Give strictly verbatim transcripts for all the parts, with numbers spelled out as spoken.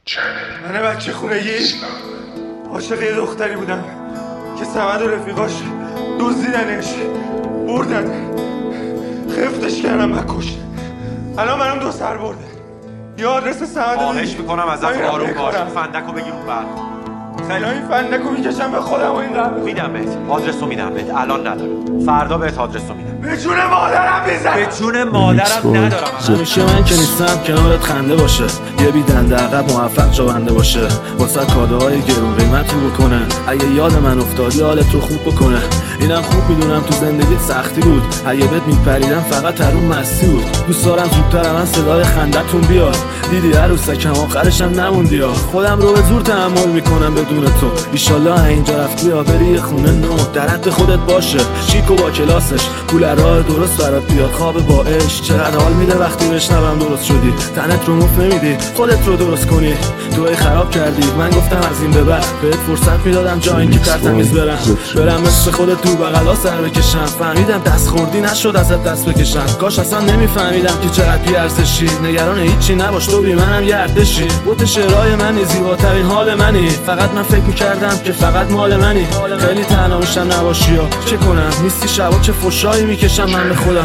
من بچه خونگی عاشق یه دختری بودم که سمد و رفیقاش دزدیدنش، بردن، خفتش کردم و کشت. الان منم دو سر برده. یه آدرس سمد خواهش میکنم ازت آروم باش. فندکو بگیر اون بر. خیلی این فندکو میکشم به خودم و این قبل میدم بهت. آدرسو میدم بهت. الان ندارم. فردا بهت آدرسو میدم. به جون مادرم میزنم. به جون مادرم ندارم. همیشه من که نیستم کنارت خنده باشه، یه بی دنده عقب موفق جوانده باشه، واسه کادوهای گرون قیمت رو بکنه، اگه یاد من افتادی حالت رو خوب بکنه. اینم خوب میدونم تو زندگیت سختی بود، اگه بهت میپریدم فقط هرون مستی بود. دوست دارم زودتر من صدای خندتون بیاد، دیدی عروسکم آخرشم نموندی ها. خودم رو به زور تحمل میکنم بدون تو، ایشالله اینجا رفتی یا بری یه خونه نو. در حد خودت باشه، شیک و با کلاسش، پول راه درست برات بیاد، خواب با عشق. چقدر حال میده وقتی بشنوم درست شدی، تنت رو مفت نمیدی خودت رو درست کنی. توی خراب کردی، من گفتم از این به بعد بهت فرصت میدادم جا اینکه ترتمیز برم برم مثل خودت تو بغلا سر بکشم. فهمیدم دست خوردی نشد ازت دست بکشم، کاش اصلا نمیفهمیدم که چقدر بی ارزشی. نگران هیچی نباش تو بی منم یه ارتشی. بوت شعرهای منی، زیباترین حال منی، فقط من فکر میکردم که فقط مال منی. خیلی تنها میشم نباشی ها، چه کنم نیستی شبا چه فشایی میکشم من به خودم.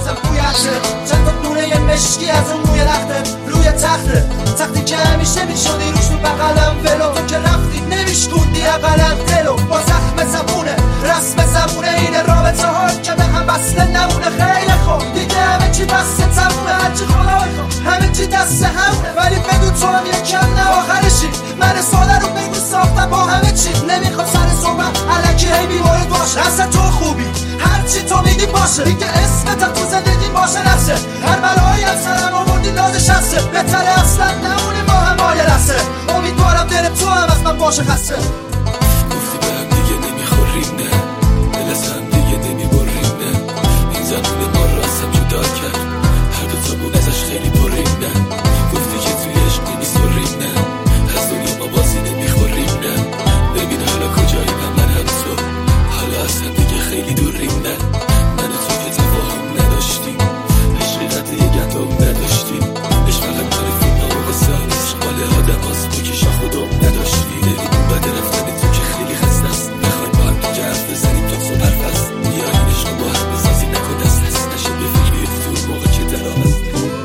چند تا دونه یه مشکی از اون موی لخته روی تخته، تختی که همیشه میشدی روش تو بغلم ولو، تو که رفتی نمیشکوندی اقلم دلو. با زخم زبونه رسم زبونه این رابطه ها که به هم بسته نمونه. خیلی خوب دیگه همه چی بسته تمونه، هرچی خدای خواه همه چی دست همونه. ولی بدون تو هم یکم نه آخرشی، من ساله رو بگو ساختم با همه چی. نمیخواد سر صحبت علکی هی بیوارد باشه، اصلا تو خوبی هرچی تو میگی باشه. دیگه اسمت تو زندگی باشه نفسه، هر بلایی هم سرم آوردی لازش هسته. بهتره اصلا نمونه ما هم مایه رسه، امیدوارم دل تو هم از من باشه خسته. گفتی به هم دیگه نمیخوریم نه، دل از هم دیگه نمیبریم نه. این زمان ما رو از هم جدا کرد، هر دو تا بون ازش خیلی بریم نه. گفتی که توی عشق نمیسوریم نه، از دنیا ما بازی نمیخوریم نه. ببین حالا کجایی من من هم تو، حالا از هم دیگه خیلی دوریم نه. من و تو که تفاهم نداشتیم، عشقیقت یه گندم نداشتیم. عشق فقط مال فیلم ها و قصه هاست، مال آدم هاست تو که شاخ و دم نداشتی. ببین بعد رفتن تو که خیلی خسته است، بخوایم با هم دیگه حرف بزنیم تا صبح حرف است. بیاین عشق رو با هم بسازی نکن دست دست نشه به فکر بیفتی اون موقع که درام است.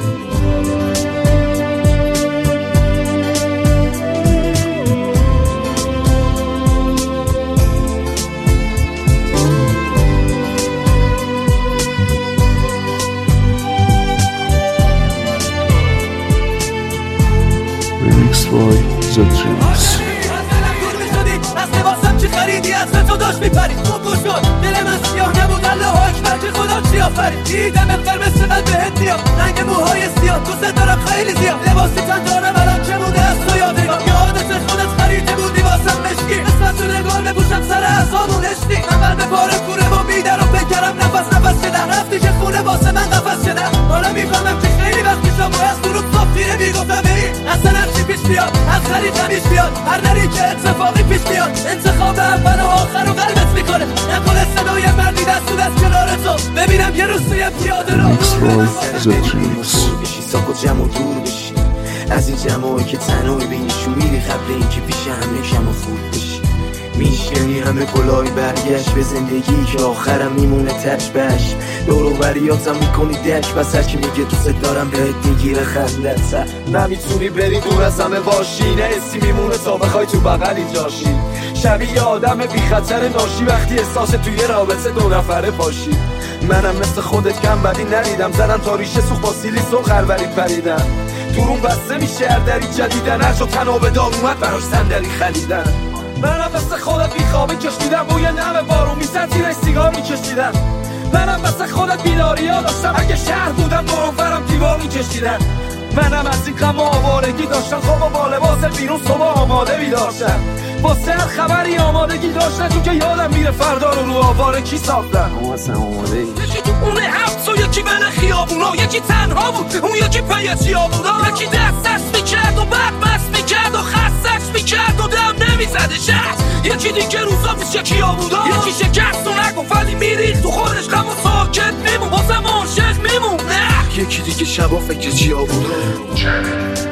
Remix boy The Dreams. از لباسم چی خریدی از تو داشت میپرید خوب گوش کن، دل من سیاه نبود الله اکبر که خدا چی آفرید. دیدم اقبر مثل من بهت میاد، رنگ موهای سیاه دوست دارم خیلی زیاد. لباسی چند دارم الان که مونده از تو یادگار، یادت خودت خریده بودی واسم مشکی. اسمت رو نگار بپوشم سر اعصابون اشتی. من بر به پاره کوره و بیدر و بکرم نفس نفس شدم. رفتی که خونه واسه من قفس شدم. حالا میفهمم که خیلی وقت پیشم باید درود صاف خیره میگفتم این اصلا هرچی پیش بیاد از خرید همیش بیاد. هر نری که اتفاقی پیش بیاد انتخاب اول و آخر رو قلبت میکنه. نکنه صدای مردی دست و دست کنار تو، ببینم یه روز توی پیاده رو Remix boy The Dreams. بشی ساک و جمع و دور بشی از این جمعایی که تنهایی بینی شوریدی قبل این که پیش همه کم و فود بشی. میشکنی همه کلای برگشت به زندگی که آخرم میمونه تچبش. دوروبریاتم میکنی دک بس هرکی میگه دوست دارم بهت میگیره خندت سر. نمیتونی بری دور از همه باشی، نه حسی میمونه تا بخوای تو بغلی جاشی. شبیه آدم بی خطر ناشی وقتی احساس توی رابطه دو نفره باشی. منم مثل خودت کم بدی ندیدم، زدم تا ریشه سوخت با سیلیس و خربری پریدم. دورون بسته میشه هر دری جدیدن، هر جا تنها به دار اومد براش صندلی خریدن. منم مثل خودت بیخوابی کشیدم، بوی نم بارون میزد زیرش سیگار میکشیدم. منم مثل خودت بیداری ها داشتم، اگه شهر بودم دورانورم دیوار میکشیدن. منم از این غم و آوارگی داشتم، خواب با لباس بیرون صبح آماده بیداشتم. واسه هر خبری آمادگی داشتن، تو که یادم میره فردا رو رو آواره کی ساختن. اما اصلا آماده ای یکی تو اونه هفت و یکی بین خیابونا، یکی تنها بود اون یکی پی چیابونا. یکی دست دست میکرد و بعد بست میکرد و خستش میکرد و دم نمیزده شد. یکی دیگه روزا پیش یکی آبودا، یکی شکست و نگفت ولی میریخت تو خودش غم و ساکت میمون، واسم عاشق میمون. نه یکی دیگه شبا فکر چی آبودا.